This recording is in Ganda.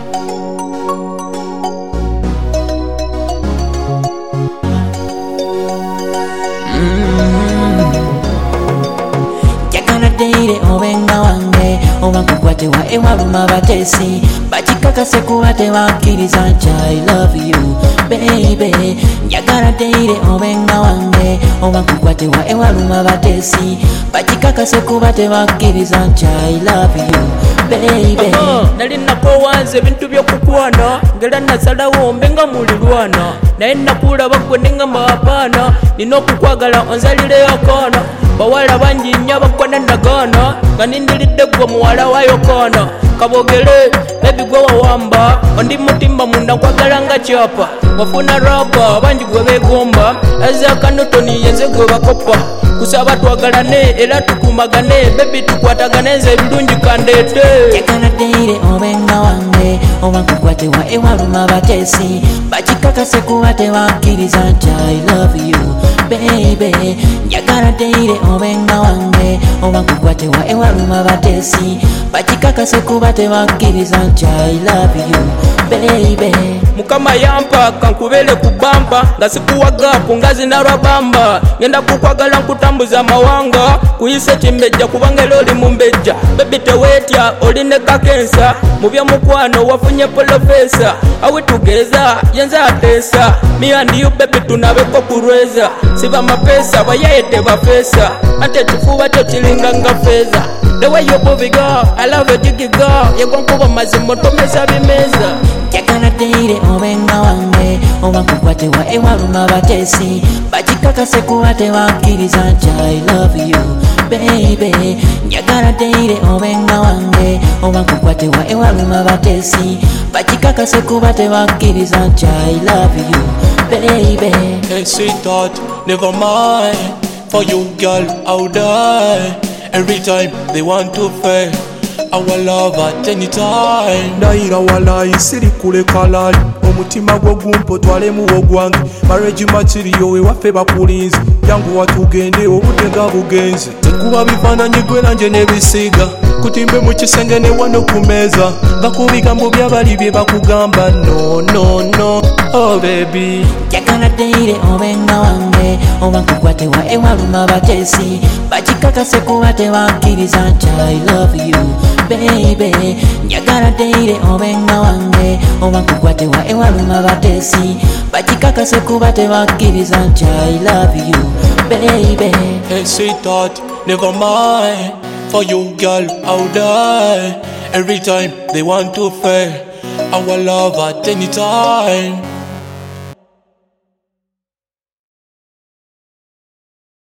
Deire obenga wange obakukwate wa ewaluma batesi bakikakase kuba tebakkiriza nti I love you baby. Njagala deire obenga wange obakukwate wa ewaluma batesi bakikakase kuba tebakkiriza nti I love you baby. Nali nakowanze ebintu by'okukwana ngera nasalawo mbenga mulirwana naye nakulaba gwe nengamba apaana nina okukwagala onzalireyo akoona. Bawala bangi nnyo abakwana nagana nga nindiridde gwe muwala wayo koona. Kabogere baby gwe wawamba ondi mutimba munda kwagala nga kyapa wafuna rapa bangi gwe begomba Isaac Newton yenze gwe bakopa kusaba twagalane era tukumagane baby tukwatagane nze ebirungi kandeete. Njagala deire obenga wange obakukwate wa ewaluma batesi bakikakase kuba tebakkiriza nti I love you baby. Njagala deire obenga wange obakukwate wa ewaluma batesi bakikakase kuba tebakkiriza nti I love you baby. Mukama yampa kankubele kubamba nga sikuwaga ku ngazi nalwabamba ngenda kukwagala nkutambuza amawanga kuyise kimbejja kubanga era oli mumbejja baby tewetya oline kakensa mu byomukwano wafunye polofesa awe tugeza yenza atesa me and you baby tunabeko kurweza siba mapesa bayaye tebafesa ante kifuba kyo kiringa nga feza. The way you move it girl, I love it jiggy girl. You gon' kuba mazimo tomesa bimeza. Njagala deire obenga wange obakukwate wa ewaluma batesi bakikakase kuba tebakkiriza nti I love you baby. Njagala deire obenga wange obakukwate wa ewaluma batesi bakikakase kuba tebakkiriza nti I love you baby. Hey sweetheart, never mind. For you girl I'll die. Every time they want to fail our love at any time. Naira walayi siri kule kalali omutima gwo gumpo twale muwo gwange marriage material we waffe bakulinzi jangu watugende obudde nga bugenze tekuba bifaananyi gwe nanje nebisiga kutimbe mu kisenge ne wano ku meeza nga ku bigambo byabali bye bakugamba no no no oh baby. Njagala deire obenga wange obakukwate wa ewaluma batesi bakikakase kuba tebakkiriza nti I love you baby. Njagala deire obenga wange obakukwate wa ewaluma batesi bakikakase kuba tebakkiriza nti I love you baby. Hey sweetheart, never mind. For you girl I'll die. Every time they want to fail our love at any time.